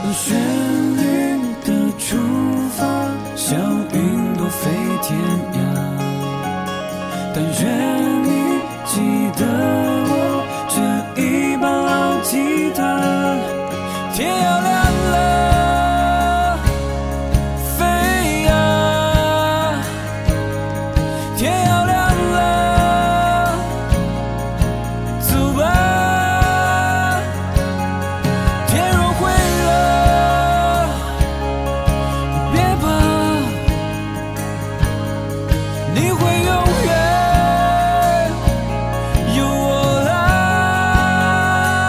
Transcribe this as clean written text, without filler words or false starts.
旋律的出发，像云朵飞天涯。但愿你记得我这一把老吉他。天要亮了，飞呀，天要